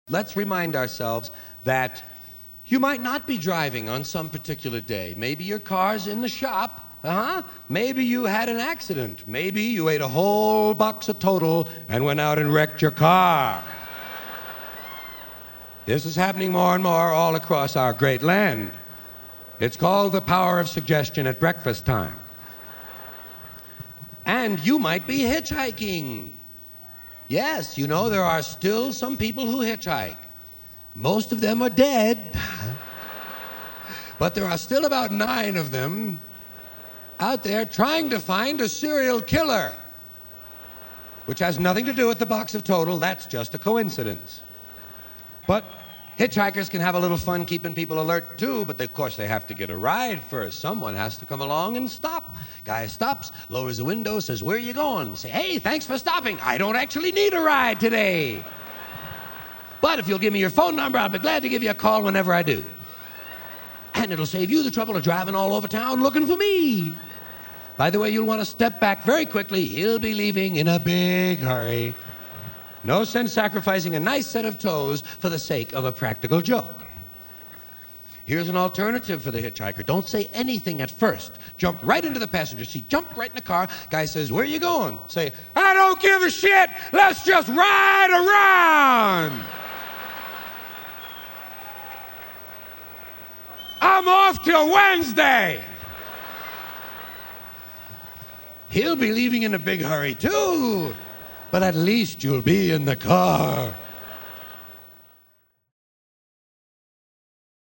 Let's remind ourselves that you might not be driving on some particular day. Maybe your car's in the shop. Maybe you had an accident. Maybe you ate a whole box of Total and went out and wrecked your car. This is happening more and more all across our great land. It's called the power of suggestion at breakfast time. And you might be hitchhiking. Yes, you know, there are still some people who hitchhike. Most of them are dead. But there are still about 9 of them out there trying to find a serial killer, which has nothing to do with the box of Total. That's just a coincidence. But hitchhikers can have a little fun keeping people alert too, but of course they have to get a ride first. Someone has to come along and stop. Guy stops, lowers the window, says, "Where are you going?" You say, "Hey, thanks for stopping. I don't actually need a ride today. But if you'll give me your phone number, I'll be glad to give you a call whenever I do. And it'll save you the trouble of driving all over town looking for me. By the way, you'll want to step back very quickly. He'll be leaving in a big hurry. No sense sacrificing a nice set of toes for the sake of a practical joke." Here's an alternative for the hitchhiker. Don't say anything at first. Jump right into the passenger seat. Jump right in the car. Guy says, "Where are you going?" Say, "I don't give a shit. Let's just ride around. I'm off till Wednesday." He'll be leaving in a big hurry too, but at least you'll be in the car.